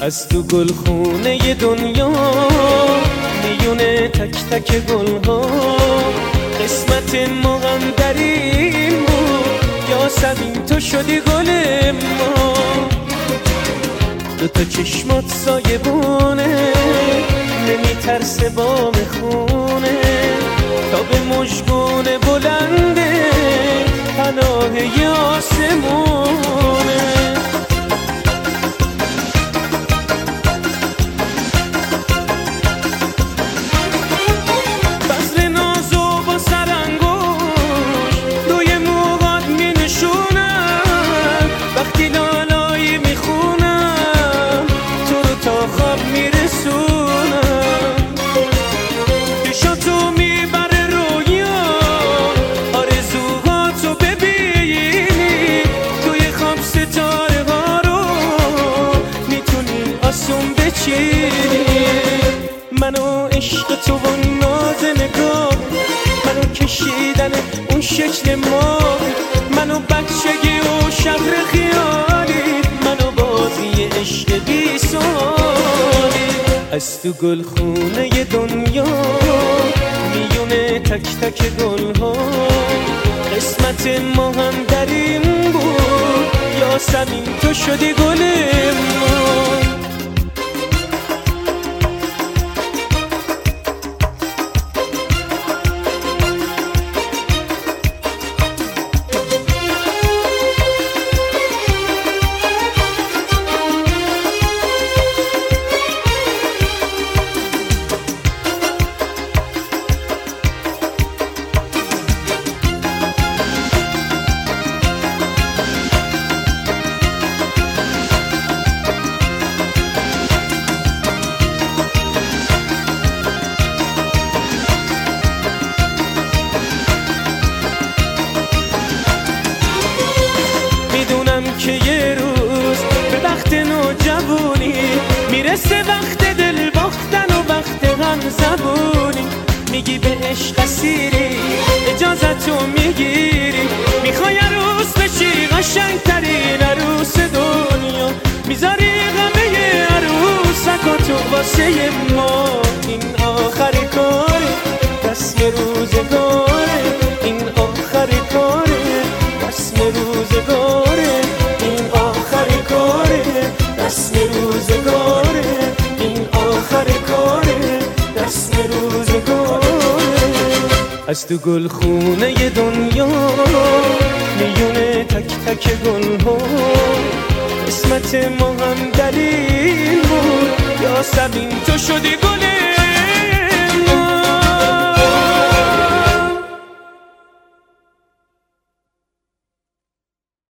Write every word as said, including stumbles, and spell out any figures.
از تو گلخونه دنیا میونه تک تک گلها قسمت ما هم در این بود یاسمین تو شدی گل ما دو تا چشمات سایبونه نمیترسه بام خونه تا به مژگون بلنده پناه آسمونه منو عشق تو و ناز نگاه منو کشیدن اون شکل ما منو بچگی و شهر خیالی منو بازی عشق بی سالی از تو گلخونه دنیا میونه تک تک گلها قسمت ما هم در این بود یاسمین تو شدی گل ما که یه روز به وقت نوجوانی میرسه وقت دل باختن و وقت غم زبونی میگی به عشق اسیری اجازتو میگیری میخوای عروس بشی قشنگترین عروس دنیا میذاری غمه عروسکاتو واسه ما این آخری کاره رسم روزگاره این آخری کاره رسم روزگاره رسم روزگاره این آخر کاره رسم روزگاره از تو گلخونه دنیا میونه تک تک گلها قسمت ما هم دلیل بود یاسمین تو شدی گل